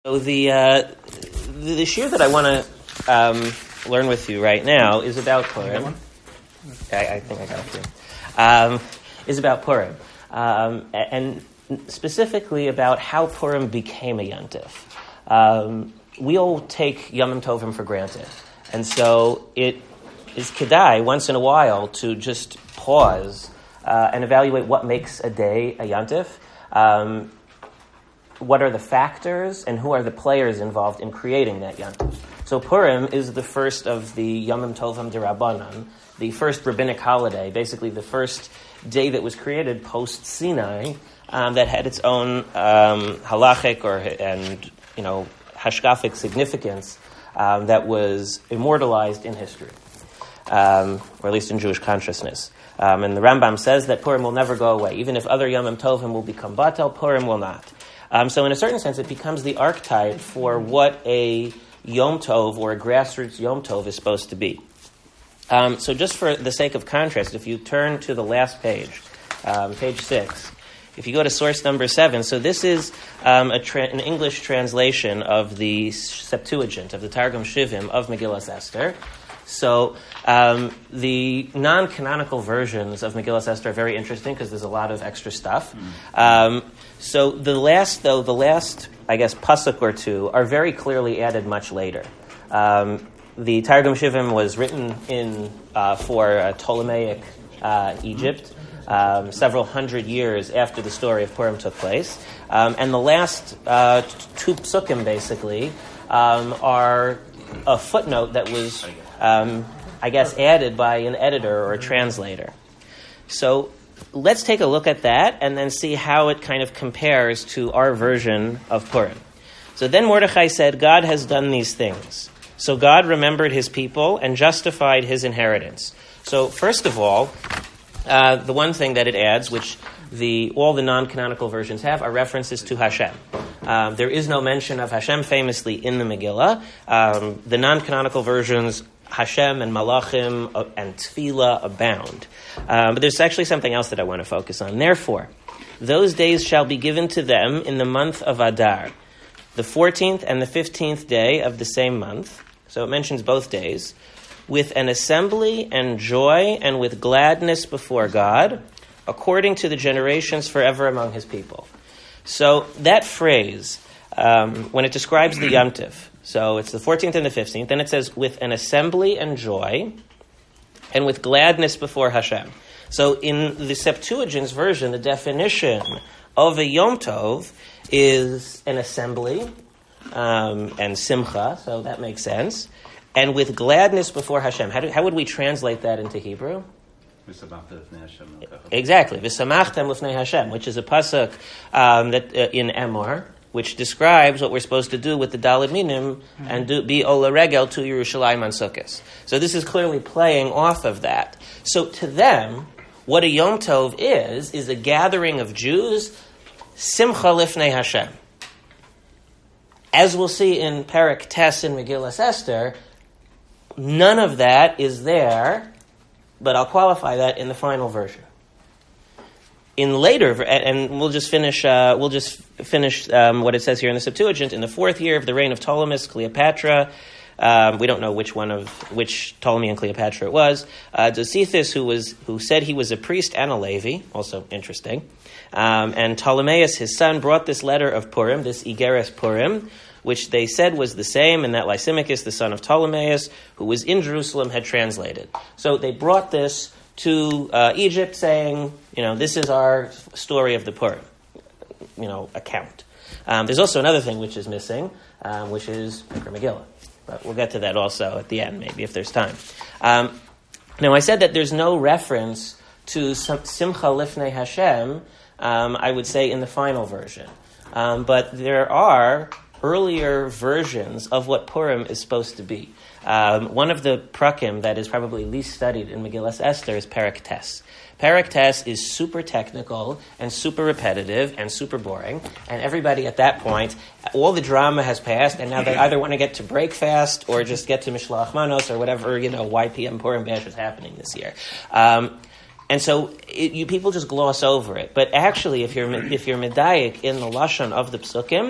So the shir that I want to learn with you right now is about Purim. I think I got it too. Is about Purim, and specifically about how Purim became a yontif. We all take Yom Tovim for granted, and so it is kedai once in a while to just pause and evaluate what makes a day a yontif. What are the factors and who are the players involved in creating that yontif? So Purim is the first of the Yom Tovim D'Rabbanan, the first rabbinic holiday, basically the first day that was created post Sinai that had its own halachic and hashkafic significance that was immortalized in history, or at least in Jewish consciousness. And the Rambam says that Purim will never go away. Even if other Yom Tovim will become batel, Purim will not. So in a certain sense, it becomes the archetype for what a Yom Tov or a grassroots Yom Tov is supposed to be. So just for the sake of contrast, if you turn to the last page, page 6, if you go to source number 7, so this is an English translation of the Septuagint, of the Targum Shivim of Megillas Esther. So the non-canonical versions of Megillas Esther are very interesting because there's a lot of extra stuff. So the last, I guess, pasuk or two are very clearly added much later. The Targum Shivim was written for Ptolemaic Egypt, several hundred years after the story of Purim took place. And the last two psukim, basically, are a footnote that was, added by an editor or a translator. So let's take a look at that and then see how it kind of compares to our version of Purim. So then Mordechai said, God has done these things. So God remembered his people and justified his inheritance. So first of all, the one thing that it adds, which all the non-canonical versions have, are references to Hashem. There is no mention of Hashem famously in the Megillah. The non-canonical versions, Hashem and Malachim and Tefillah abound. But there's actually something else that I want to focus on. Therefore, those days shall be given to them in the month of Adar, the 14th and the 15th day of the same month. So it mentions both days, with an assembly and joy and with gladness before God, according to the generations forever among his people. So that phrase, when it describes the Yom Tov, so it's the 14th and the 15th, then it says, with an assembly and joy, and with gladness before Hashem. So in the Septuagint's version, the definition of a Yom Tov is an assembly and simcha, so that makes sense, and with gladness before Hashem. How would we translate that into Hebrew? Exactly, V'samachtem l'fnei Hashem, which is a pasuk that in Emor, which describes what we're supposed to do with the Daled Minim and be Ola Regel to Yerushalayim on Sukkos. So this is clearly playing off of that. So to them, what a Yom Tov is a gathering of Jews, Simcha Lifnei Hashem. As we'll see in Perek Tes in Megillas Esther, none of that is there, but I'll qualify that in the final version. In later, and we'll just finish what it says here in the Septuagint. In the 4th year of the reign of Ptolemy, Cleopatra, we don't know which Ptolemy and Cleopatra it was. Josephus, who said he was a priest and a Levi, also interesting. And Ptolemaeus, his son, brought this letter of Purim, this Igeres Purim, which they said was the same, and that Lysimachus, the son of Ptolemaeus, who was in Jerusalem, had translated. So they brought this to Egypt, saying, this is our story of the Purim, account. There's also another thing which is missing, which is Mikra Megillah. But we'll get to that also at the end, maybe, if there's time. Now, I said that there's no reference to Simcha Lifnei Hashem, I would say, in the final version. But there are earlier versions of what Purim is supposed to be. One of the prakim that is probably least studied in Megillas Esther is Perek Tes. Perek Tes is super technical and super repetitive and super boring, and everybody at that point, all the drama has passed, and now they either want to get to break fast or just get to Mishloach Manos or whatever, YPM Purim Bash is happening this year. And so people just gloss over it. But actually, if you're medayik in the lashon of the psukim,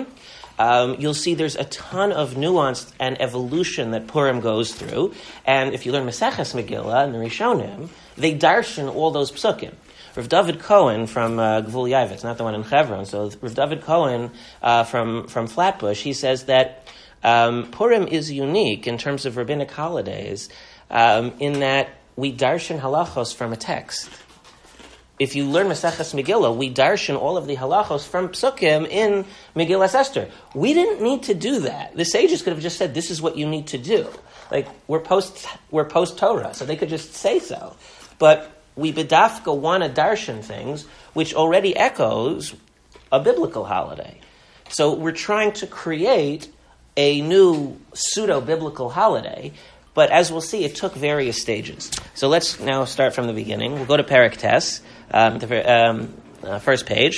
you'll see there's a ton of nuance and evolution that Purim goes through. And if you learn Maseches Megillah and the Rishonim, they darshan all those psukim. Rav David Cohen from Gvul Yavitz, not the one in Chevron. So Rav David Cohen from Flatbush, he says that Purim is unique in terms of rabbinic holidays in that we darshan halachos from a text. If you learn Maseches Megillah, we darshan all of the halachos from psukim in Megillas Esther. We didn't need to do that. The sages could have just said, "This is what you need to do." Like we're post Torah, so they could just say so. But we bedafka want to darshan things which already echoes a biblical holiday. So we're trying to create a new pseudo-biblical holiday, but as we'll see, it took various stages. So let's now start from the beginning. We'll go to Perek Tes, the first page.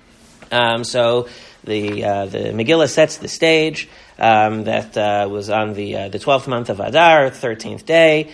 So the Megillah sets the stage. That was on the 12th month of Adar, 13th day.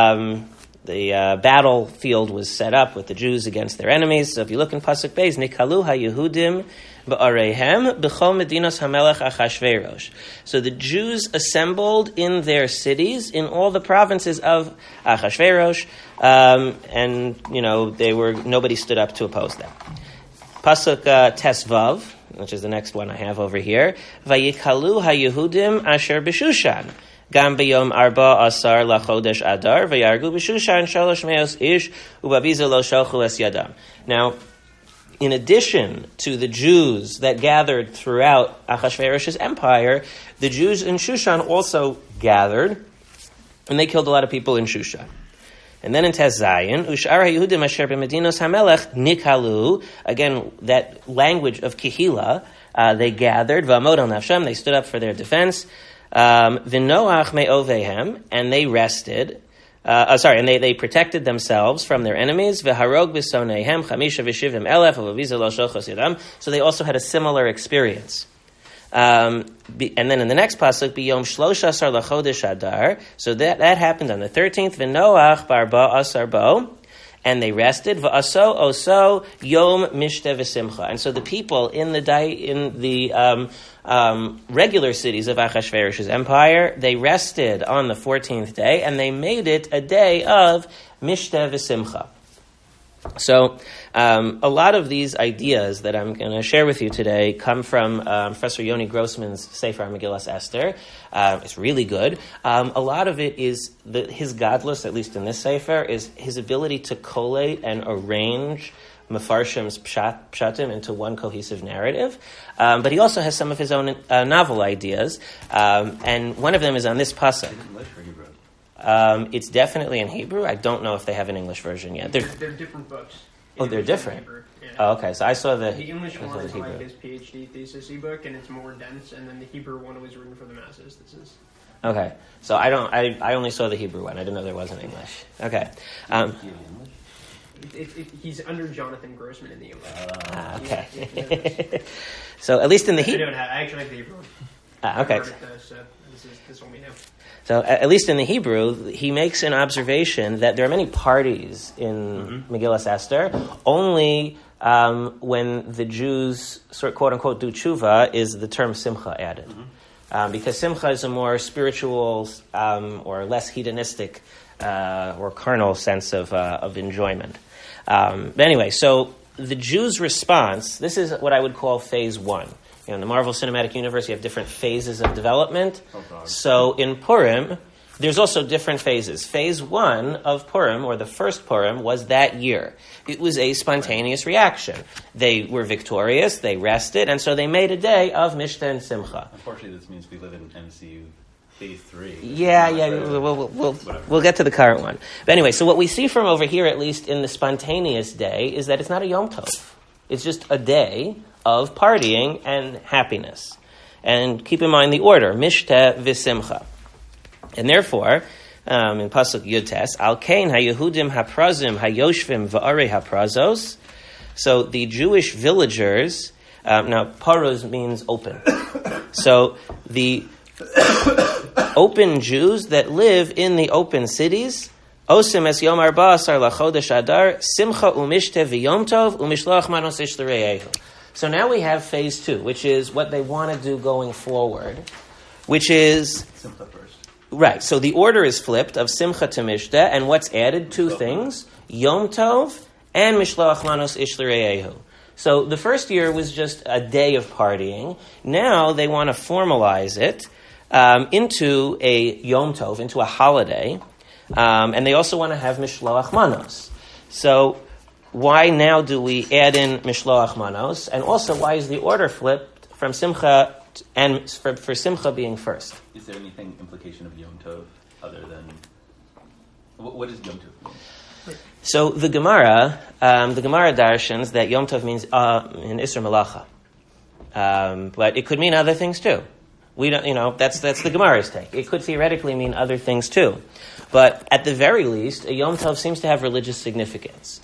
The battlefield was set up with the Jews against their enemies. So if you look in Pasuk Beis, Nikalu ha-Yehudim ba'areihem b'chol medinos hamelech Achashverosh. So the Jews assembled in their cities in all the provinces of Achashverosh, and nobody stood up to oppose them. Pasuk Tesvav, which is the next one I have over here. Vayikalu ha-Yehudim asher b'Shushan. Gam b'yom arba asar lachodesh adar v'yargu b'Shushan shalosh meos ish u'babiza lo shalchu es yadam. Now, in addition to the Jews that gathered throughout Achashverosh's empire, the Jews in Shushan also gathered, and they killed a lot of people in Shushan. And then in Tes Zayin, Ushar HaYehudim asher b'medinos hamelech nikalu, again, that language of Kehila, they gathered, v'amod al nafshem, they stood up for their defense, v'noach me'ovehem, and they rested, and they protected themselves from their enemies, v'harog b'soneihem, chamisha v'shivim elef, v'aviza lo shochos yadam, so they also had a similar experience. And then in the next pasuk, biyom shlosha asar lachodesh adar. So that happened on the 13th. V'noach barba asar bo, and they rested. V'aso oso yom mishte v'simcha. And so the people in the regular cities of Achashverosh's empire, they rested on the 14th day, and they made it a day of mishte v'simcha. So a lot of these ideas that I'm going to share with you today come from Professor Yoni Grossman's Sefer Megillas Esther. It's really good. A lot of it is his godless, at least in this Sefer, is his ability to collate and arrange Mefarshim's pshatim into one cohesive narrative. But he also has some of his own novel ideas. And one of them is on this pasuk. It's definitely in Hebrew. I don't know if they have an English version yet. They're different books. Oh, they're different? Yeah. Oh, okay. So I saw the English one is like his PhD thesis ebook, and it's more dense, and then the Hebrew one was written for the masses. This is... Okay. So I only saw the Hebrew one. I didn't know there was an English. Okay. He's under Jonathan Grossman in the English. Okay. Yeah. So at least in the Hebrew... I actually like the Hebrew one. Okay. This one we know. So at least in the Hebrew, he makes an observation that there are many parties in Megillas Esther. Only when the Jews, quote unquote, do tshuva is the term simcha added. Because simcha is a more spiritual or less hedonistic or carnal sense of enjoyment. But anyway, so the Jews' response, this is what I would call phase one. In the Marvel Cinematic Universe, you have different phases of development. So in Purim, there's also different phases. Phase one of Purim, or the first Purim, was that year. It was a spontaneous reaction. They were victorious, they rested, and so they made a day of Mishta and Simcha. Unfortunately, this means we live in MCU Phase 3. Yeah, we'll get to the current one. But anyway, so what we see from over here, at least in the spontaneous day, is that it's not a Yom Tov. It's just a day of partying and happiness. And keep in mind the order, Mishta v'Simcha. And therefore, in Pasuk Yud Tes, Al Kain HaYehudim HaPrazim HaYoshvim V'arei HaPrazos. So the Jewish villagers, now Paros means open. So the open Jews that live in the open cities, Osim es Yom Arba Asar LaChodesh Adar Simcha u'Mishte v'Yom Tov u'Mishloach Manos Ish L'Re'ehu. So now we have phase 2, which is what they want to do going forward, which is... Simcha first. Right, so the order is flipped of Simcha to Mishta, and what's added? 2 things, Yom Tov and Mishloach Manos Ish L'Re'ehu. So the first year was just a day of partying. Now they want to formalize it into a Yom Tov, into a holiday, and they also want to have Mishloach Manos. So why now do we add in Mishloach Manos? And also, why is the order flipped from Simcha and for Simcha being first? Is there anything implication of Yom Tov other than what is Yom Tov mean? So the Gemara darshans that Yom Tov means in Isser Malacha, but it could mean other things too. We don't, that's the Gemara's take. It could theoretically mean other things too, but at the very least, a Yom Tov seems to have religious significance.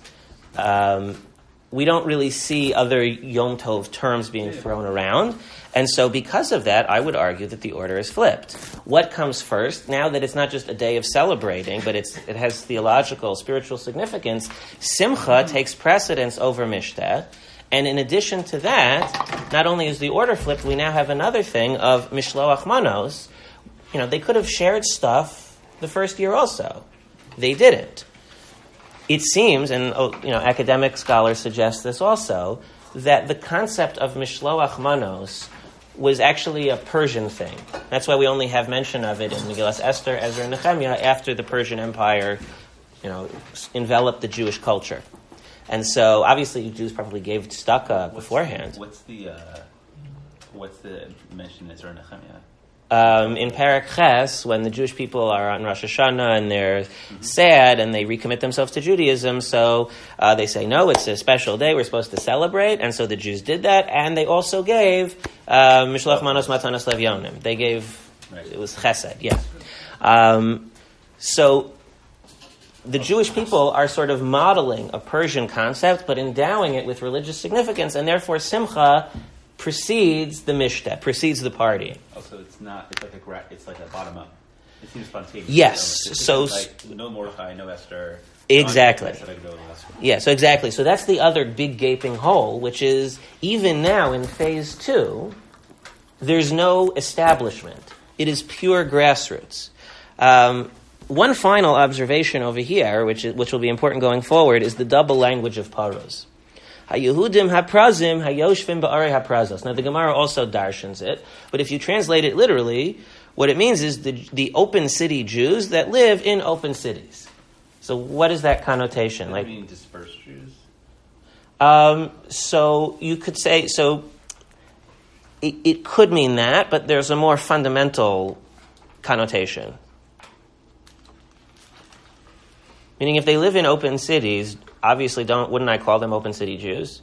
We don't really see other Yom Tov terms being thrown around. And so because of that, I would argue that the order is flipped. What comes first? Now that it's not just a day of celebrating, but it has theological, spiritual significance, Simcha takes precedence over Mishteh. And in addition to that, not only is the order flipped, we now have another thing of Mishloach Manos. They could have shared stuff the first year also. They didn't. It seems, and academic scholars suggest this also, that the concept of Mishloach Manos was actually a Persian thing. That's why we only have mention of it in Megillas Esther, Ezra, and Nehemiah after the Persian Empire, enveloped the Jewish culture. And so, obviously, Jews probably gave tzedakah beforehand. What's the mention in Ezra and Nehemiah? In Parak Ches, when the Jewish people are on Rosh Hashanah and they're sad and they recommit themselves to Judaism, so they say, no, it's a special day, we're supposed to celebrate, and so the Jews did that, and they also gave Mishloach Manos Matanos Levyonim. They gave, it was Chesed, yeah. So the Jewish people are sort of modeling a Persian concept, but endowing it with religious significance, and therefore Simcha precedes the Mishteh, precedes the party. Also, it's like a bottom up. It seems spontaneous. Yes, so like no Mordechai, no Esther. Exactly. Yeah, so exactly. So that's the other big gaping hole, which is even now in phase 2, there's no establishment. It is pure grassroots. One final observation over here, which will be important going forward, is the double language of Paros. Ha-Yehudim ha-prazim ha-yoshvim ba'arei ha-prazos. Now the Gemara also darshans it, but if you translate it literally, what it means is the open city Jews that live in open cities. So what is that connotation? Does that mean dispersed Jews? So you could say, it could mean that, but there's a more fundamental connotation. Meaning if they live in open cities, obviously wouldn't I call them open city Jews?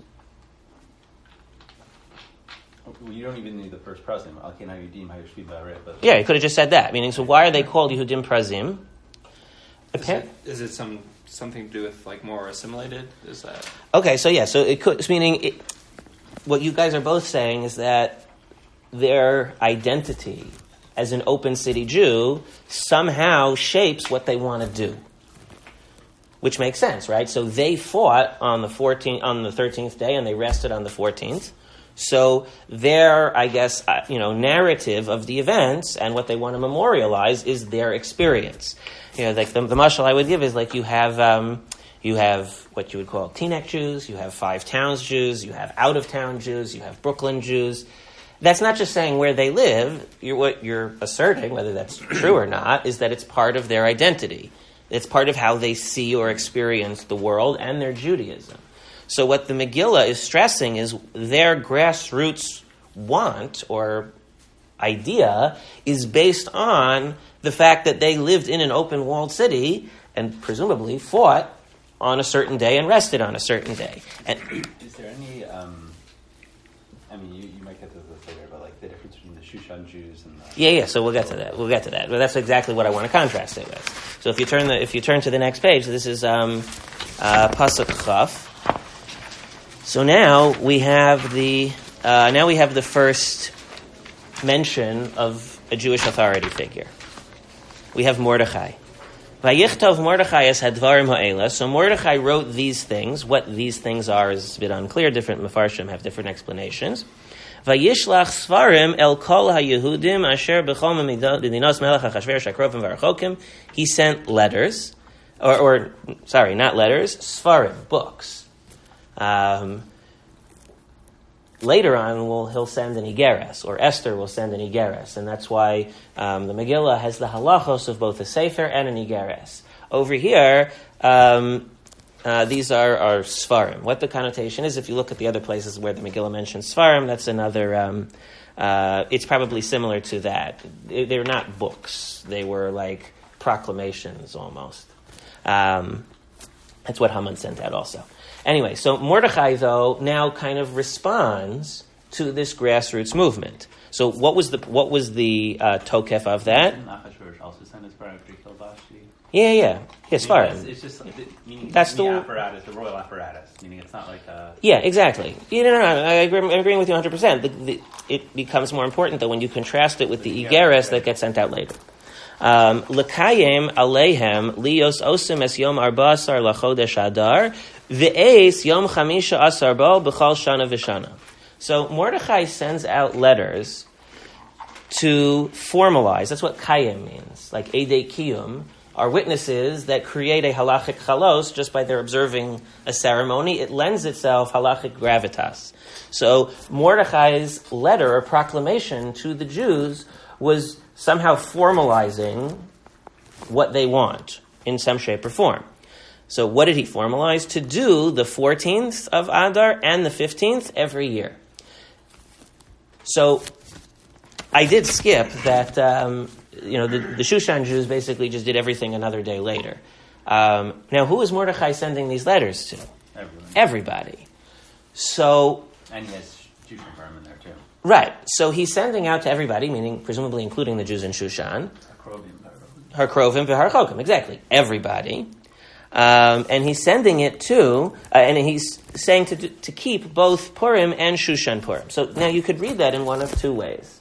Well, you don't even need the first prazim. Yeah, you could have just said that. Meaning, so why are they called Yehudim Prazim? Is it something to do with like more assimilated? Is that okay? So yeah, so it could. Meaning, what you guys are both saying is that their identity as an open city Jew somehow shapes what they want to do, which makes sense, right? So they fought on the 13th day, and they rested on the 14th. So their, I guess, narrative of the events and what they want to memorialize is their experience. Like the mashal I would give is like you have what you would call Teaneck Jews, you have Five Towns Jews, you have out-of-town Jews, you have Brooklyn Jews. That's not just saying where they live. What you're asserting, whether that's true or not, is that it's part of their identity. It's part of how they see or experience the world and their Judaism. So what the Megillah is stressing is their grassroots want or idea is based on the fact that they lived in an open walled city and presumably fought on a certain day and rested on a certain day. And is there any, you might get to this later, but like the difference between the Shushan Jews and the... Yeah, so we'll get to that. But that's exactly what I want to contrast it with. So if you turn to the next page, this is Pasuk Chaf. So now we have the first mention of a Jewish authority figure. We have Mordechai. Vayichtov Mordechai es hadvarim ha'ela. So Mordechai wrote these things. What these things are is a bit unclear. Different Mefarshim have different explanations. Vayishlach Svarim el kol haYehudim asher b'chol medinos melech Achashverosh hakrovim v'archokim. He sent letters, or sorry, not letters, Svarim, books. Later on, he'll send an Igeres, or Esther will send an Igeres, and that's why the Megillah has the halachos of both a Sefer and an Igeres. Over here, these are Svarim. What the connotation is, if you look at the other places where the Megillah mentions Svarim, that's another, it's probably similar to that. They're not books. They were like proclamations, almost. That's what Haman sent out also. Anyway, so Mordechai, though, now kind of responds to this grassroots movement. So what was the tokef of that? Didn't Achashverosh also send his bride to kill Vashti? Yeah, Svarim. It's just meaning That's the the apparatus, the royal apparatus. Meaning it's not like a... Yeah, exactly. No, I'm agreeing with you 100%. It becomes more important, though, when you contrast it with the Igeres that gets sent out later. L'kayem aleihem lios osim es yom arba asar lachodesh adar v'eis yom chamisha asar bo b'chal shana v'shana. So Mordechai sends out letters to formalize. That's what kayem means. Like edei kiyum are witnesses that create a halachic chalos just by their observing a ceremony. It lends itself halachic gravitas. So Mordechai's letter or proclamation to the Jews was somehow formalizing what they want in some shape or form. So what did he formalize? To do the 14th of Adar and the 15th every year. So I did skip that, the Shushan Jews basically just did everything another day later. Now, who is Mordechai sending these letters to? Everybody. So... And he has Jewish firm in there, too. Right. So he's sending out to everybody, meaning presumably including the Jews in Shushan. Harkrovim v'harchokim. Exactly. Everybody. And he's sending it to, and he's saying to keep both Purim and Shushan Purim. So now you could read that in one of two ways.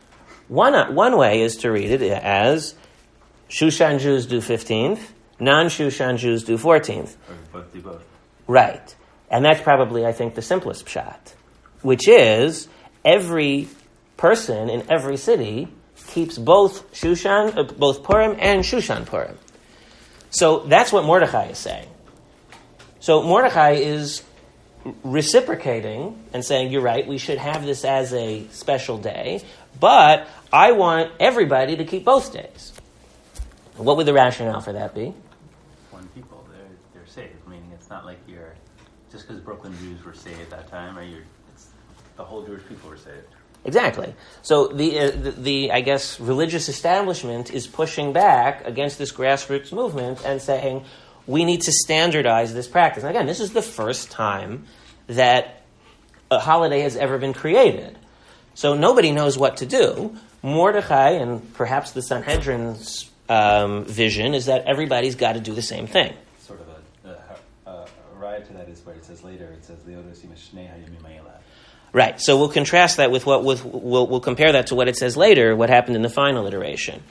One way is to read it as Shushan Jews do 15th, non-Shushan Jews do 14th. Or both do both. Right. And that's probably, I think, the simplest pshat, which is every person in every city keeps both Purim and Shushan Purim. So that's what Mordechai is saying. So Mordechai is reciprocating and saying, you're right, we should have this as a special day, but I want everybody to keep both days. What would the rationale for that be? When people, they're saved, meaning it's not like you're, just because Brooklyn Jews were saved at that time, or it's the whole Jewish people were saved. Exactly. So the I guess religious establishment is pushing back against this grassroots movement and saying we need to standardize this practice. And again, this is the first time that a holiday has ever been created. So nobody knows what to do. Mordechai and perhaps the Sanhedrin's vision is that everybody's got to do the same thing. Sort of a riot to that is where it says later, it says Leodosim Shnei Hayomim Ha'elad. Right. So we'll contrast that with we'll compare that to what it says later, what happened in the final iteration.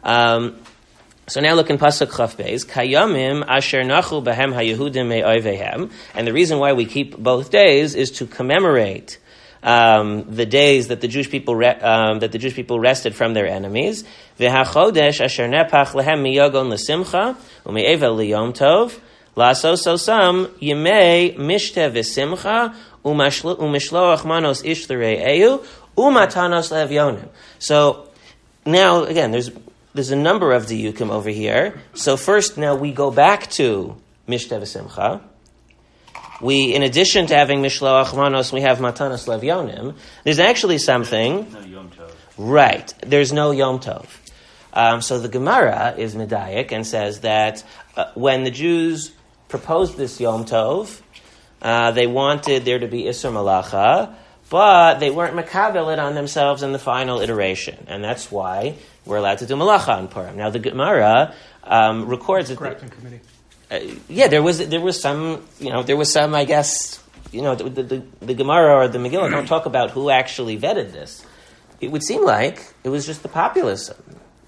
So now look in Pasuk Chaf Beis, Kayamim asher nachu behem haYehudim me'ovehem, and the reason why we keep both days is to commemorate the days that the Jewish people rested from their enemies. V'hachodesh asher nepach lehem miyagon lesimcha ume'evel liyom tov lasos osam yemei mishteh v'simcha umishloach manos ish l're'eu umatanos le'evyonim. So now again, there's a number of diyukim over here. So first, now we go back to mishteh v'simcha. We, in addition to having Mishloach Manos, we have Matanos Levyonim. There's actually something... No Yom Tov. Right. There's no Yom Tov. So the Gemara is Medayik and says that when the Jews proposed this Yom Tov, they wanted there to be Isser Malacha, but they weren't makabel it on themselves in the final iteration. And that's why we're allowed to do Malacha on Purim. Now the Gemara records... Correcting committee. There was some, I guess, the Gemara or the Megillah don't talk about who actually vetted this. It would seem like it was just the populace.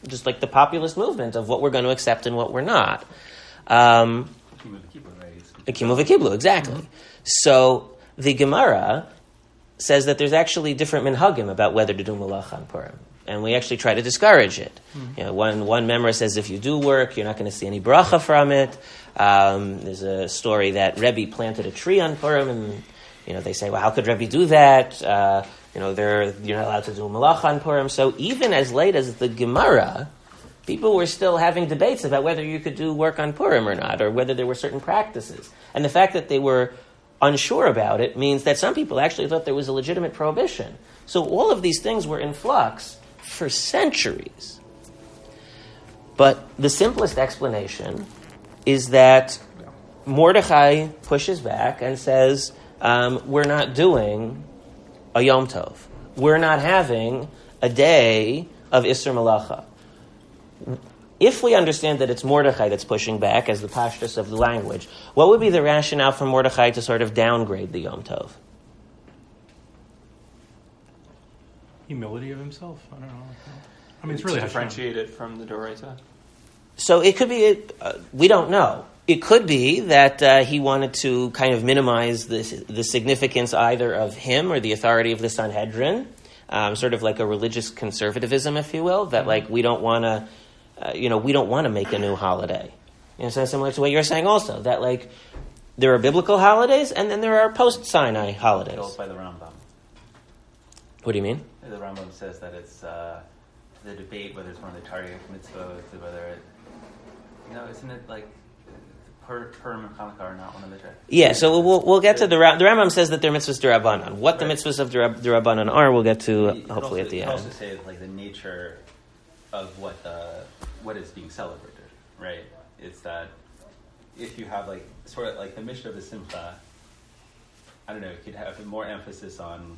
just like the populist movement of what we're going to accept and what we're not. Kimu V'kiblu, exactly. Mm-hmm. So the Gemara says that there's actually different minhagim about whether to do malacha on Purim. And we actually try to discourage it. Mm-hmm. One member says if you do work, you're not going to see any bracha from it. There's a story that Rebbe planted a tree on Purim, and they say, well, how could Rebbe do that? You're not allowed to do malacha on Purim. So even as late as the Gemara, people were still having debates about whether you could do work on Purim or not, or whether there were certain practices. And the fact that they were unsure about it means that some people actually thought there was a legitimate prohibition. So all of these things were in flux for centuries. But the simplest explanation is that Mordechai pushes back and says, we're not doing a Yom Tov. We're not having a day of Isser Malacha. If we understand that it's Mordechai that's pushing back as the pashtus of the language, what would be the rationale for Mordechai to sort of downgrade the Yom Tov? Humility of himself? I don't know. I mean, it's really differentiated from the Doraita. So it could be, we don't know. It could be that he wanted to kind of minimize the significance either of him or the authority of the Sanhedrin, sort of like a religious conservatism, if you will, that like we don't want to, we don't want to make a new holiday. So similar to what you're saying also, that like there are biblical holidays and then there are post-Sinai holidays. Built by the Rambam. What do you mean? The Rambam says that it's the debate whether it's one of the Tariq mitzvahs, whether it, isn't it like Purim and Hanukkah are not one of the Tariq? Yeah, so we'll get to the Rambam says that they're mitzvahs d'Rabbanan. What the mitzvahs of d'Rabbanan are, we'll get to hopefully at the end. You can also say like the nature of what is being celebrated, right? It's that if you have like sort of like the Mishnah of the Simcha, I don't know, it could have more emphasis on.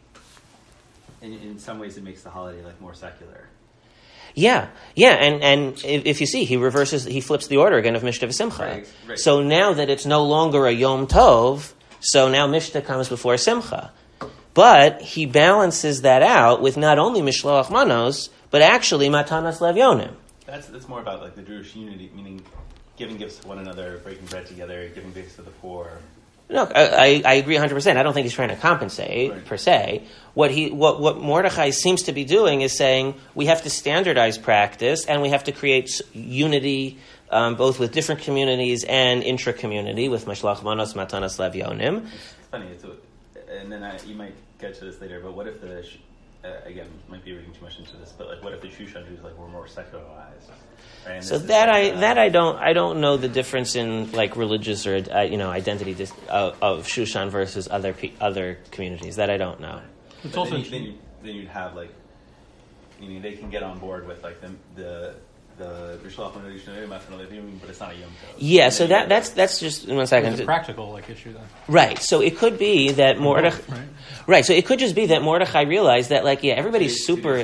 In some ways, it makes the holiday like more secular. Yeah, and if you see, he flips the order again of Mishnah Simcha. Right. So now that it's no longer a Yom Tov, so now Mishnah comes before Simcha. But he balances that out with not only Mishloach Manos, but actually Matanas Levyonim. That's more about like the Jewish unity, meaning giving gifts to one another, breaking bread together, giving gifts to the poor. No, I agree 100%. I don't think he's trying to compensate, per se. What Mordechai seems to be doing is saying we have to standardize practice and we have to create unity both with different communities and intra-community with Mashloach Manos, Matanas Levyonim. It's funny, and then you might get to this later, but what if again, might be reading too much into this, but like what if the Shushan Jews were more secularized? Right? So I don't know the difference in like religious or identity of Shushan versus other communities. That I don't know. It's also then you'd have like, they can get on board with like the Rishloach Manos, but it's not a Yom Tov. Yeah, so that's just 1 second. It's a practical issue then. Right. So it could be that Mordechai. Right. So it could just be that Mordechai realized that everybody's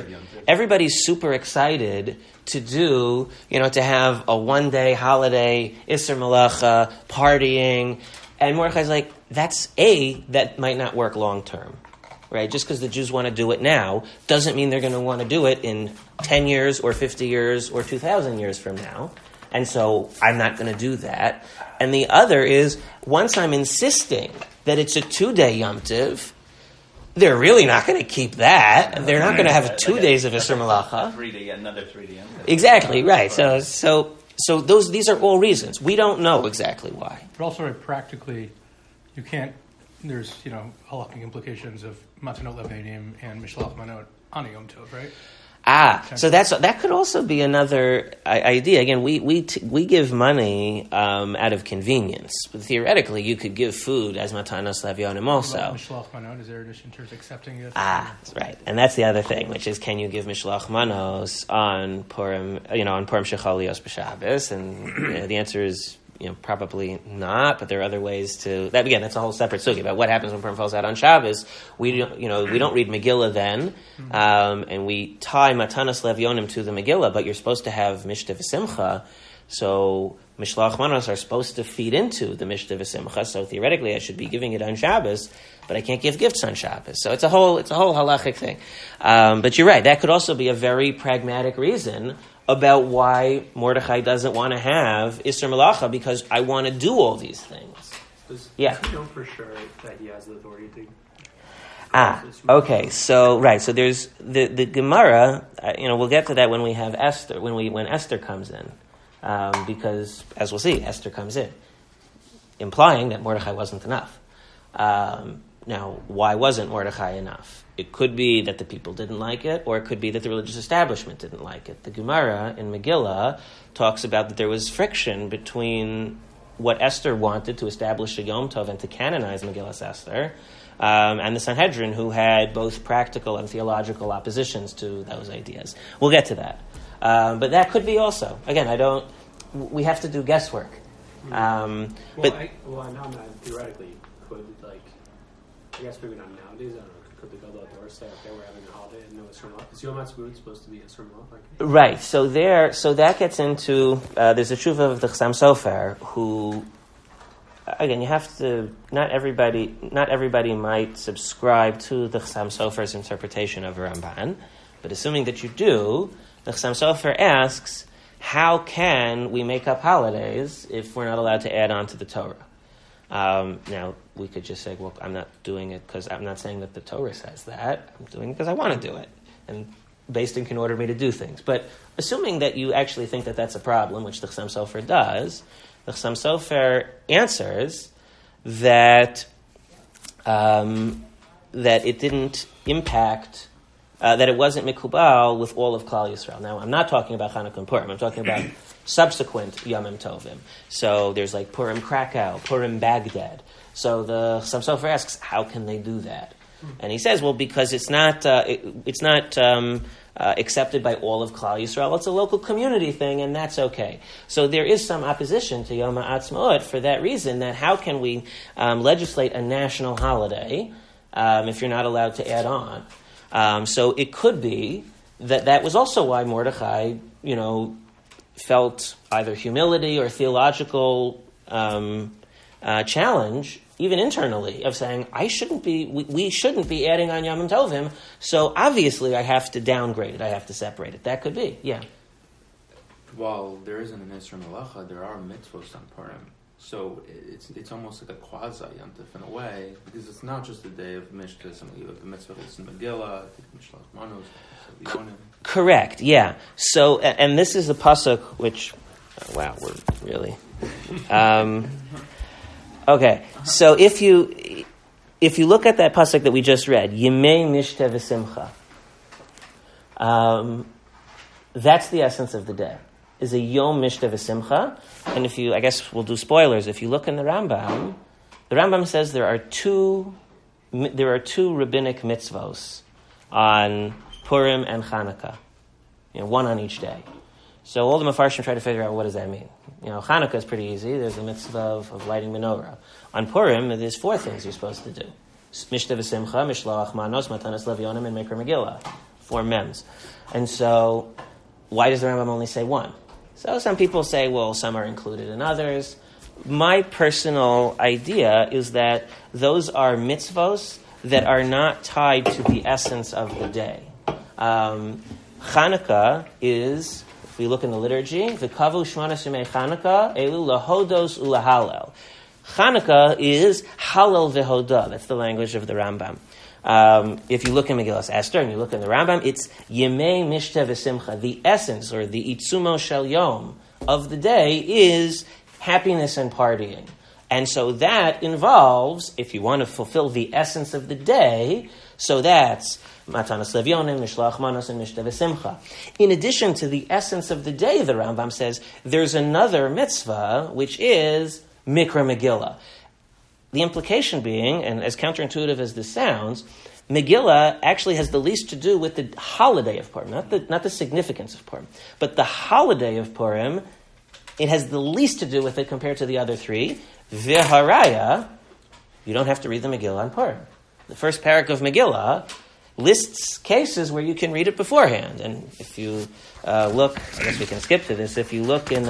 super excited to do, to have a one-day holiday, Isser Malacha, partying, and Mordechai's like, that might not work long-term, right? Just because the Jews want to do it now doesn't mean they're going to want to do it in 10 years or 50 years or 2,000 years from now, and so I'm not going to do that. And the other is, once I'm insisting that it's a 2-day Yom Tov, they're really not going to keep that. They're not going to have 2 days of Isser Malacha. Another 3-day. Exactly, right. So these are all reasons. We don't know exactly why. But also, practically, you can't. There's halakhic implications of Matanot Levanim and Mishloach Manot on a Yom Tov, right? So that could also be another idea. Again, we give money out of convenience, but theoretically, you could give food as Matanos Levyonim also. Mishloach Manot, is there addition to accepting it? Right, and that's the other thing, which is can you give Mishloach Manos on Purim? On Purim Shechalios B'Shabbos, and the answer is. Probably not, but there are other ways to. That again, that's a whole separate sugi about what happens when Purim falls out on Shabbos. We don't read Megillah then, and we tie Matanas Levyonim to the Megillah, but you're supposed to have Mishnah V'Simcha. So Mishloach Manos are supposed to feed into the Mishta V'Simcha, so theoretically I should be giving it on Shabbos, but I can't give gifts on Shabbos. So it's a whole halachic thing. But you're right, that could also be a very pragmatic reason about why Mordechai doesn't want to have Isser Malacha, because I want to do all these things. Does Yeah. he know for sure that he has the authority to? Okay. So there's the Gemara. We'll get to that when we have Esther. When Esther comes in, because as we'll see, Esther comes in, implying that Mordechai wasn't enough. Now, why wasn't Mordechai enough? It could be that the people didn't like it, or it could be that the religious establishment didn't like it. The Gemara in Megillah talks about that there was friction between what Esther wanted to establish a Yom Tov and to canonize Megillas Esther, and the Sanhedrin, who had both practical and theological oppositions to those ideas. We'll get to that. But that could be also. Again, we have to do guesswork. Now theoretically, could, I guess maybe not nowadays, I don't know, could the Gadol Dor say if they were having a holiday and no Isser Malach? Is Yom HaTzmaut supposed to be Isser Malach? Right. So that gets into, there's a tshuva of the Chassam Sofer, who, again, you have to, not everybody might subscribe to the Chassam Sofer's interpretation of Ramban, but assuming that you do, the Chassam Sofer asks, how can we make up holidays if we're not allowed to add on to the Torah? Now, we could just say, well, I'm not doing it because I'm not saying that the Torah says that. I'm doing it because I want to do it. And Beis Din can order me to do things. But assuming that you actually think that that's a problem, which the Chassam Sofer does, the Chassam Sofer answers that it didn't impact, that it wasn't mikubal with all of Klal Yisrael. Now, I'm not talking about Chanukah and Purim. I'm talking about subsequent Yomim Tovim. So there's like Purim Krakow, Purim Baghdad. So the Chassam Sofer asks, how can they do that? And he says, well, because it's not accepted by all of Klal Yisrael. It's a local community thing, and that's okay. So there is some opposition to Yom HaAtzmaut for that reason, that how can we legislate a national holiday if you're not allowed to add on? So it could be that was also why Mordechai, felt either humility or theological challenge, even internally, of saying, we shouldn't be adding on Yom Tovim, so obviously I have to downgrade it, I have to separate it. That could be, yeah. While there isn't an Isser Malacha, there are mitzvos on Purim. So it's almost like a quasi Yom Tov in a way, because it's not just the day of Mishta, you have the mitzvah in Megillah, Mishloach Manos, Correct, yeah. So, and this is the pasuk which, wow, we're really... okay, so if you look at that pasuk that we just read, Yemei Mishta V'Simcha, that's the essence of the day, is a Yom Mishta V'Simcha. And I guess we'll do spoilers. If you look in the Rambam says there are two rabbinic mitzvos on Purim and Chanukah, one on each day. So all the Mefarshim try to figure out what does that mean. Chanukah is pretty easy. There's a mitzvah of lighting menorah. On Purim, there's 4 things you're supposed to do: Mishta V'Simcha, Mishloach Manos, Matanas Levionim, and Mikra Megillah. 4 mems. And so, why does the Rambam only say 1? So some people say, well, some are included in others. My personal idea is that those are mitzvos that are not tied to the essence of the day. Chanukah is, if we look in the liturgy, V'kavu shmonas yemei Chanukah, elu lahodos ulahalel. Chanukah is halal v'hodah. That's the language of the Rambam. If you look in Megillas Esther and you look in the Rambam, it's Yemei Mishta V'Simcha. The essence, or the Itzumo Shel Yom of the day, is happiness and partying. And so that involves, if you want to fulfill the essence of the day, so that's Matanas Levionim, Mishloach Manos, and Mishta V'Simcha. In addition to the essence of the day, the Rambam says, there's another mitzvah, which is Mikra Megillah. The implication being, and as counterintuitive as this sounds, Megillah actually has the least to do with the holiday of Purim, not the significance of Purim, but the holiday of Purim. It has the least to do with it compared to the other 3. V'haraya, you don't have to read the Megillah on Purim. The first parak of Megillah lists cases where you can read it beforehand. And if you look, I guess we can skip to this. If you look in,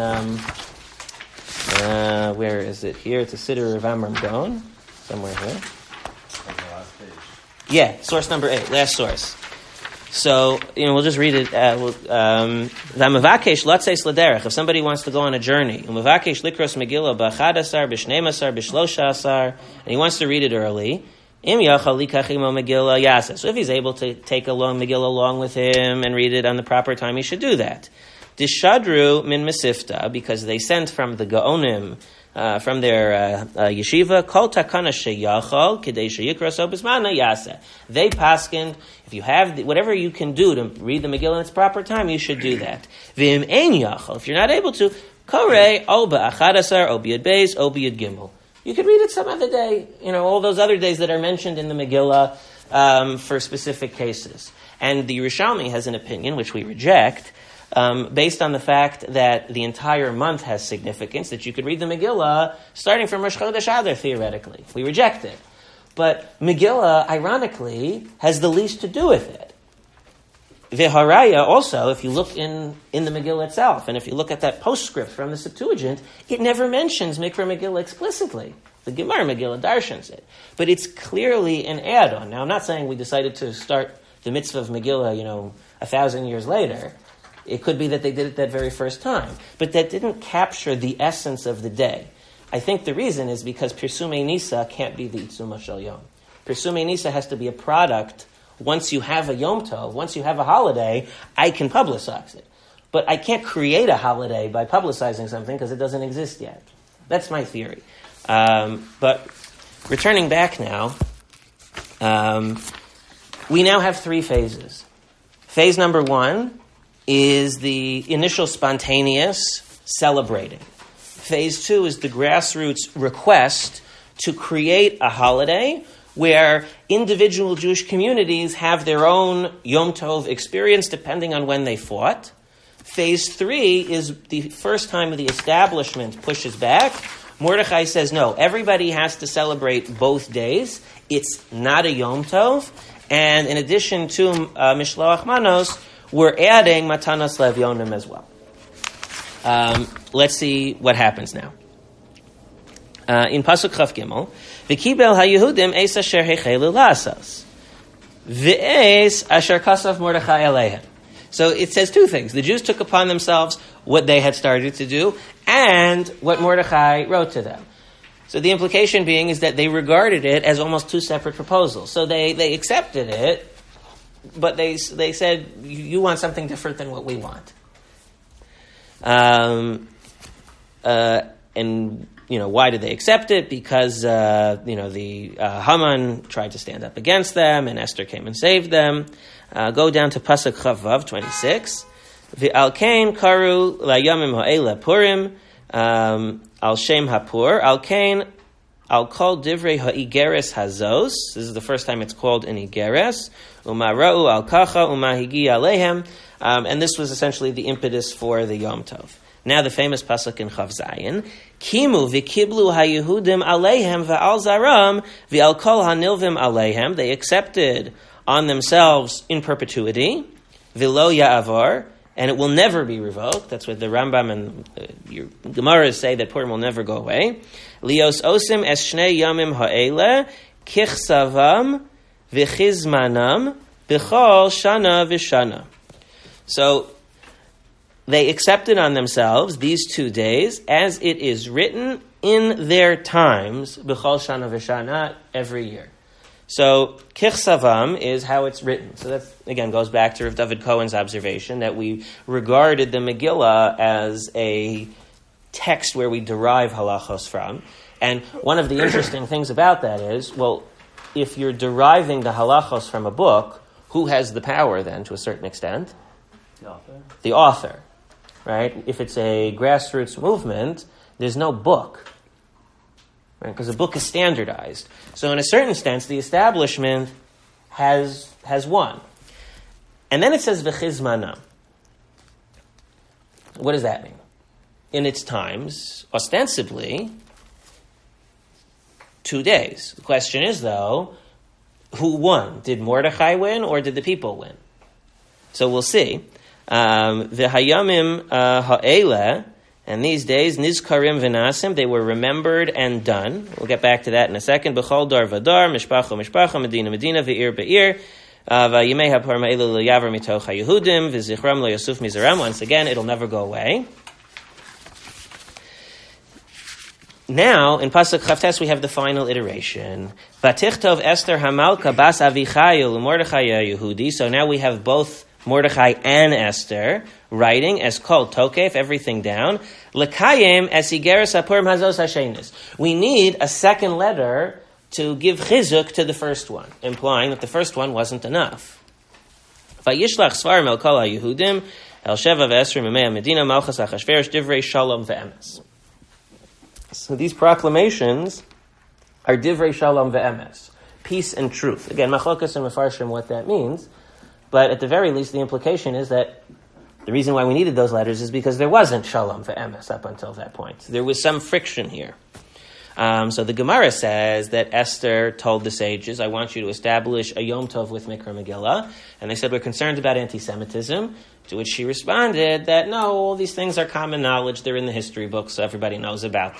where is it here? It's a Siddur of Amram Gaon, somewhere here. On the last page. Yeah, source number 8, last source. So, we'll just read it. V'amavakesh latzeis l'derech. If somebody wants to go on a journey, umavakesh likros Megillah b'achadasar, b'shnemasar, b'shloshasar, and he wants to read it early, im yachal likach imo Megillah yaseh. So if he's able to take a long Megillah along with him and read it on the proper time, he should do that. Dishadru min mesifta, because they sent from the Gaonim, from their yeshiva, kol takana sheyachal kidei sheyikras obismana yaseh. They paskin, if you have whatever you can do to read the Megillah in its proper time, you should do that. V'im ein yachal, if you're not able to, korei o ba'achadasar, o b'yud beis, o b'yud gimel. You could read it some other day, all those other days that are mentioned in the Megillah for specific cases. And the Yerushalmi has an opinion, which we reject, based on the fact that the entire month has significance, that you could read the Megillah starting from Rosh Chodesh Adar, theoretically. We reject it. But Megillah, ironically, has the least to do with it. V'haraya, also, if you look in the Megillah itself, and if you look at that postscript from the Septuagint, it never mentions Mikra Megillah explicitly. The Gemara Megillah darshans it. But it's clearly an add-on. Now, I'm not saying we decided to start the mitzvah of Megillah, 1,000 years later. It could be that they did it that very first time. But that didn't capture the essence of the day. I think the reason is because Pirsume Nisa can't be the Itzuma Shel Yom. Pirsume Nisa has to be a product. Once you have a Yom Tov, once you have a holiday, I can publicize it. But I can't create a holiday by publicizing something because it doesn't exist yet. That's my theory. But returning back now, we now have 3 phases. Phase number 1 is the initial spontaneous celebrating. Phase 2 is the grassroots request to create a holiday where individual Jewish communities have their own Yom Tov experience depending on when they fought. Phase 3 is the first time the establishment pushes back. Mordechai says, no, everybody has to celebrate both days. It's not a Yom Tov. And in addition to Mishloach Manos, we're adding Matanos Levyonim as well. Let's see what happens now. In Pasuk Chaf Gimel, V'kibel haYehudim eis asher hechelu la'asas, v'eis asher kasav Mordechai aleihem. So it says 2 things. The Jews took upon themselves what they had started to do and what Mordechai wrote to them. So the implication being is that they regarded it as almost 2 separate proposals. So they accepted it, but they said, you want something different than what we want. And why did they accept it? Because, the Haman tried to stand up against them, and Esther came and saved them. Go down to Pasuk Chavav 26. V'al kain karu la'yamim ha'ela Purim, al shem ha'pur, al kain al kol divrei ha'igeres hazos. This is the first time it's called an igeres. Umara'u al kacha umahigi aleihem. And this was essentially the impetus for the Yom Tov. Now the famous pasuk in Chav Zayin, Kimu v'kiblu haYehudim aleihem v'al zaram v'al kol hanilvim aleihem. They accepted on themselves in perpetuity, v'lo ya'avar, and it will never be revoked. That's what the Rambam and your Gemaras say, that Purim will never go away. Lios osim es shnei yamim ha'ele kichsavam v'chizmanam b'chol shana v'shana. So they accepted on themselves these 2 days as it is written in their times, b'chol shana v'shana, every year. So kichsavam is how it's written. So that, again, goes back to Rav David Cohen's observation that we regarded the Megillah as a text where we derive halachos from. And one of the interesting things about that is, well, if you're deriving the halachos from a book, who has the power then, to a certain extent? The author, right? If it's a grassroots movement, there's no book, right? Because a book is standardized. So in a certain sense, the establishment has won. And then it says v'chizmanam. What does that mean? In its times, ostensibly, 2 days. The question is, though, who won? Did Mordechai win or did the people win? So we'll see. The hayamim ha'ele, and these days, nizkarim v'nasim, they were remembered and done. We'll get back to that in a second. B'chol dar v'dar, mishpacha mishpacha, medina medina, v'ir be'ir, v'yimei ha'par ma'elu l'yavar mitoch ha'yehudim, v'zichram lo'yosuf mizaram. Once again, it'll never go away. Now, in Pasuk Chavtes, we have the final iteration. Vatichtov Esther Hamalka Bas Avichayu Mordechai Yehudi. So now we have both Mordechai and Esther writing as called Tokef, everything down. Lekayim es Igeres HaPurim Hazos HaShenis. We need a second letter to give chizuk to the first one, implying that the first one wasn't enough. Vayishlach Svarim El Kol HaYehudim El Sheva V'Esrim Mimei Medina Malchus HaChashverosh Divrei Shalom Ve'emes. So these proclamations are Divrei Shalom Ve'emes, peace and truth. Again, Machlokas and Mefarshim, what that means. But at the very least, the implication is that the reason why we needed those letters is because there wasn't Shalom Ve'emes up until that point. There was some friction here. So the Gemara says that Esther told the sages, I want you to establish a Yom Tov with Mikra Megillah. And they said, we're concerned about anti-Semitism. To which she responded that, no, all these things are common knowledge. They're in the history books, so everybody knows about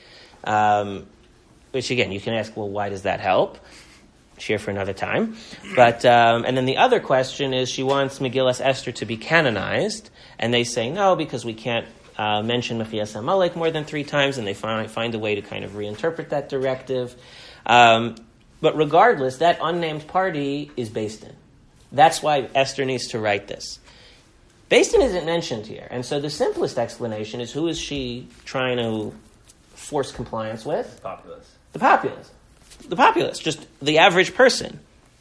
them. Which, again, you can ask, well, why does that help? Share for another time. But and then the other question is, she wants Megillas Esther to be canonized. And they say, no, because we can't mention Mechias Amalek more than 3 times, and they find a way to kind of reinterpret that directive. But regardless, that unnamed party is Beis Din. That's why Esther needs to write this. Beis Din isn't mentioned here, and so the simplest explanation is, who is she trying to force compliance with? The populace. The populace. The populace, just the average person.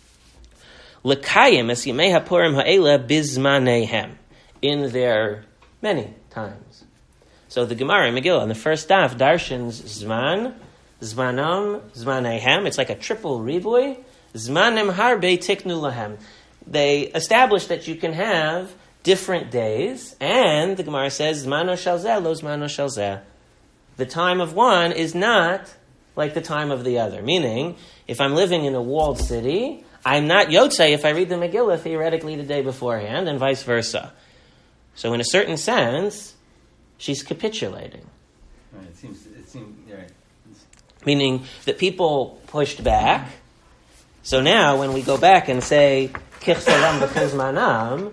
L'kayim es yimei hapurim ha'ela bizmanehem, in their many times. So the Gemara in Megillah, on the first daf, darshans zman, zmanam, zmanehem. It's like a triple ribui. Zmanem harbe tiknu lahem. They establish that you can have different days, and the Gemara says, Zmano shalzeh, lo zmano shalzeh. The time of one is not like the time of the other. Meaning, if I'm living in a walled city, I'm not Yotzei if I read the Megillah theoretically the day beforehand, and vice versa. So in a certain sense, she's capitulating. Right, it seems right. Meaning that people pushed back. So now when we go back and say, Kich salam b'chizmanam,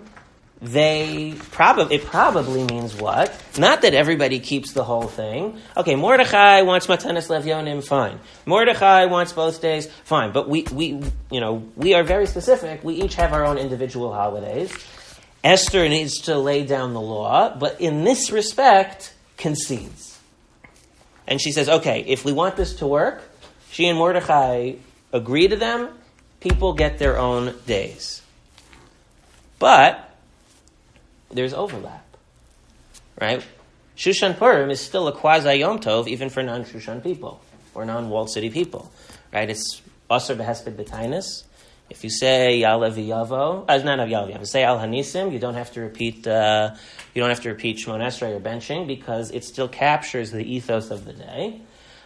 it probably means what? Not that everybody keeps the whole thing. Okay, Mordechai wants Matanas Levyonim, fine. Mordechai wants both days, fine. But we are very specific. We each have our own individual holidays. Esther needs to lay down the law, but in this respect, concedes. And she says, okay, if we want this to work, she and Mordechai agree to them, people get their own days. But there's overlap, right? Shushan Purim is still a quasi Yom Tov, even for non-Shushan people, or non-walled city people, right? It's Asr Behesped B'Tainis. If you say Ya'aleh V'Yavo, not Ya'aleh V'Yavo, say Al Hanisim, you don't have to repeat Shmon Esrei or benching, because it still captures the ethos of the day.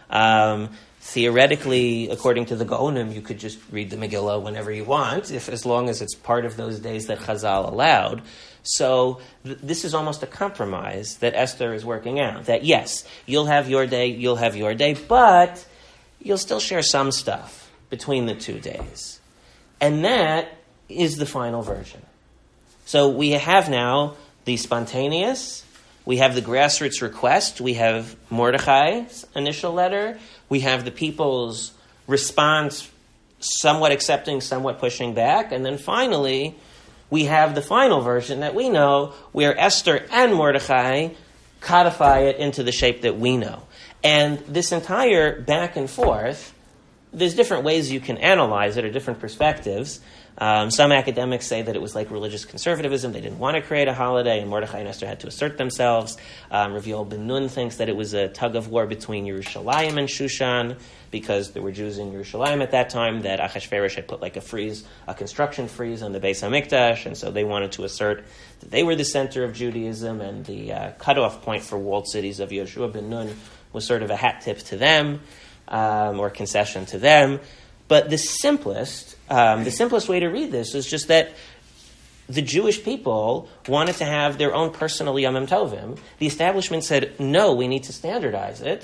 Theoretically, according to the Gaonim, you could just read the Megillah whenever you want, as long as it's part of those days that Chazal allowed. So this is almost a compromise that Esther is working out. That yes, you'll have your day, but you'll still share some stuff between the 2 days. And that is the final version. So we have now the spontaneous, we have the grassroots request, we have Mordechai's initial letter, we have the people's response, somewhat accepting, somewhat pushing back, and then finally, we have the final version that we know, where Esther and Mordechai codify it into the shape that we know. And this entire back and forth, there's different ways you can analyze it, or different perspectives. Some academics say that it was like religious conservatism. They didn't want to create a holiday, and Mordechai and Esther had to assert themselves. Rav Yoel ben Nun thinks that it was a tug of war between Yerushalayim and Shushan, because there were Jews in Yerushalayim at that time, that Achashverosh had put like a construction freeze on the Beis HaMikdash, and so they wanted to assert that they were the center of Judaism, and the cutoff point for walled cities of Yehoshua ben Nun was sort of a hat tip to them, or concession to them. But the simplest the simplest way to read this is just that the Jewish people wanted to have their own personal Yomim Tovim. The establishment said, no, we need to standardize it.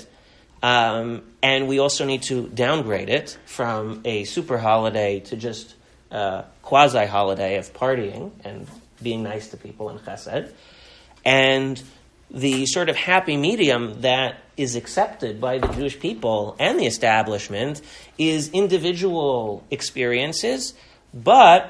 And we also need to downgrade it from a super holiday to just a quasi-holiday of partying and being nice to people and chesed. And the sort of happy medium that is accepted by the Jewish people and the establishment is individual experiences, but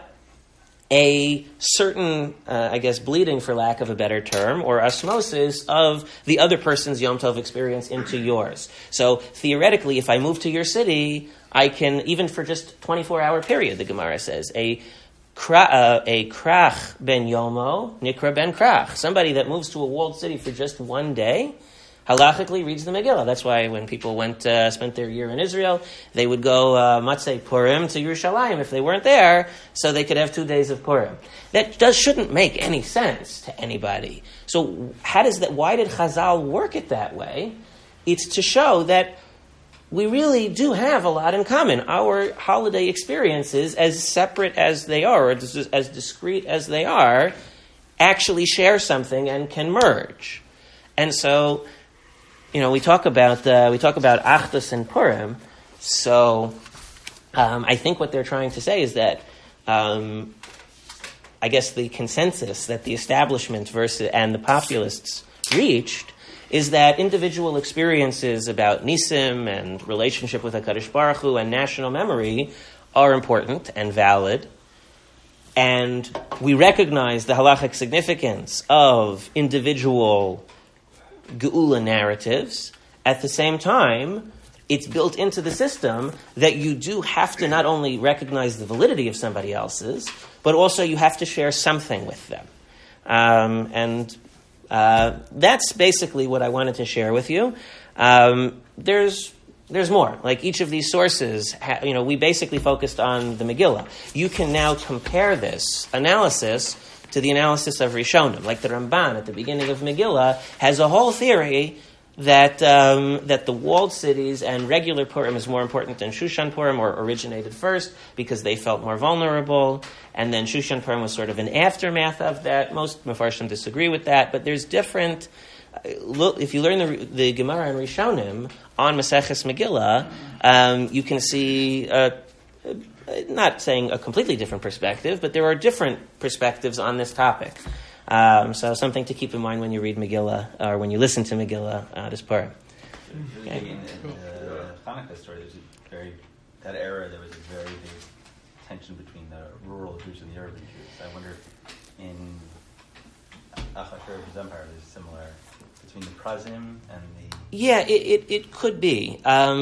a certain, bleeding, for lack of a better term, or osmosis of the other person's Yom Tov experience into yours. So theoretically, if I move to your city, I can, even for just 24-hour period, the Gemara says, a krach ben yomo, nikra ben krach. Somebody that moves to a walled city for just one day, halachically reads the Megillah. That's why when people spent their year in Israel, they would go Matzei Purim to Yerushalayim if they weren't there, so they could have 2 days of Purim. That shouldn't make any sense to anybody. So why did Chazal work it that way? It's to show that we really do have a lot in common. Our holiday experiences, as separate as they are, or as discrete as they are, actually share something and can merge. And so, we talk about Achdus and Purim. So, I think what they're trying to say is that, the consensus that the establishment and the populists reached is that individual experiences about Nisim and relationship with HaKadosh Baruch Hu and national memory are important and valid. And we recognize the halachic significance of individual Geula narratives. At the same time, it's built into the system that you do have to not only recognize the validity of somebody else's, but also you have to share something with them. That's basically what I wanted to share with you. There's more. Like each of these sources, we basically focused on the Megillah. You can now compare this analysis to the analysis of Rishonim. Like the Ramban at the beginning of Megillah has a whole theory that the walled cities and regular Purim is more important than Shushan Purim, or originated first because they felt more vulnerable, and then Shushan Purim was sort of an aftermath of that. Most Mefarshim disagree with that, but there's different. Look, if you learn the Gemara and Rishonim on Maseches Megillah, you can see. Not saying a completely different perspective, but there are different perspectives on this topic. So something to keep in mind when you read Megillah, or when you listen to Megillah this Purim. Okay. In the Hanukkah story, that era, there was a very big tension between the rural Jews and the urban Jews. I wonder if in Achashverosh's empire, there's similar between the Prazim and the... Yeah, it could be.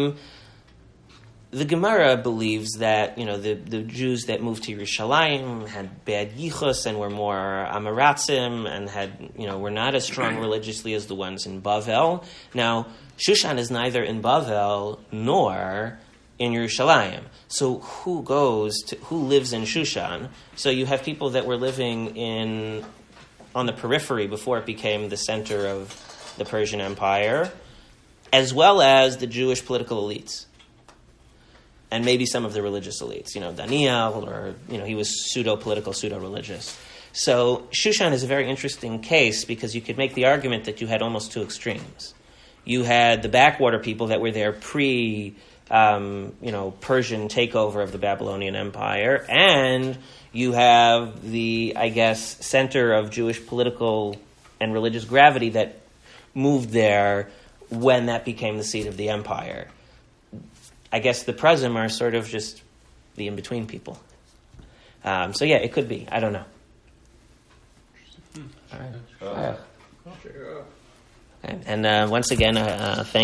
The Gemara believes that the Jews that moved to Yerushalayim had bad yichus and were more amaratzim and were not as strong religiously as the ones in Bavel. Now, Shushan is neither in Bavel nor in Yerushalayim. So who lives in Shushan? So you have people that were living on the periphery before it became the center of the Persian Empire, as well as the Jewish political elites. And maybe some of the religious elites, Daniel, or, he was pseudo-political, pseudo-religious. So Shushan is a very interesting case because you could make the argument that you had almost two extremes. You had the backwater people that were there Persian takeover of the Babylonian Empire, and you have the, center of Jewish political and religious gravity that moved there when that became the seat of the empire. I guess the Prazim are sort of just the in-between people. It could be. I don't know. All right. Okay. And once again, thank